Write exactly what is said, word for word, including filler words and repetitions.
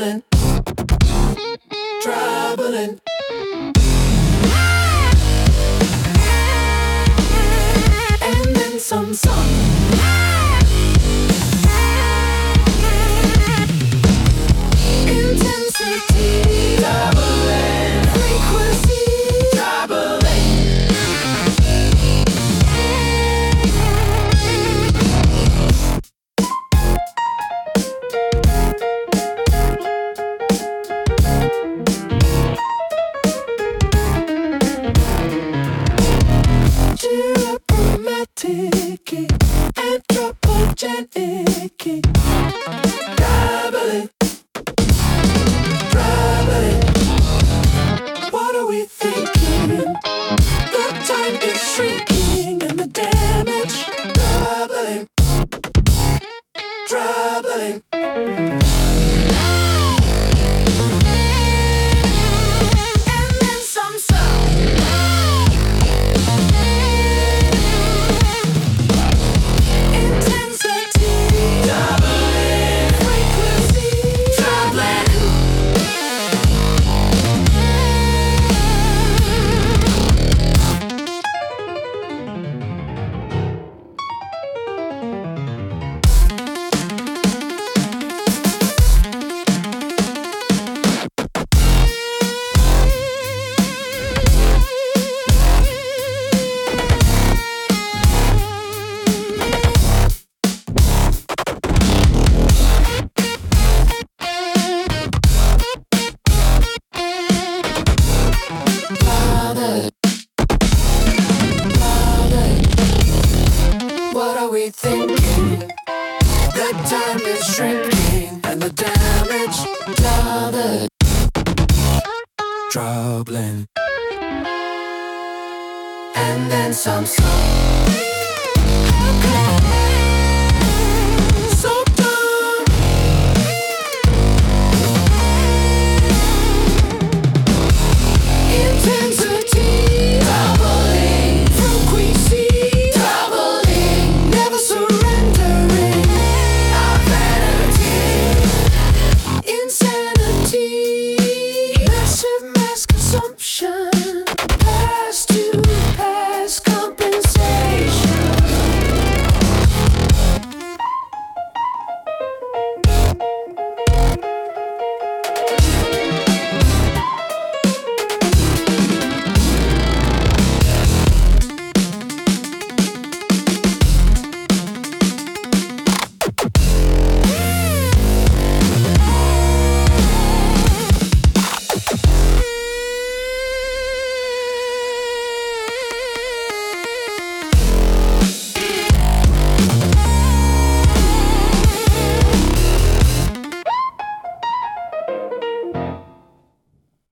troubling, troubling. And then some sun. Intensity, doubling. Frequency, doubling. Dramatic, anthropogenic, doubling, doubling. What are we thinking? The time is shrinking and the damage doubling, doubling. And then some sound. What are we thinking? The time is shrinking and the damage double, troubling. And then some song. So dumb. Intensity doubling. Frequency doubling. Never surrendering. Our vanity. Insanity.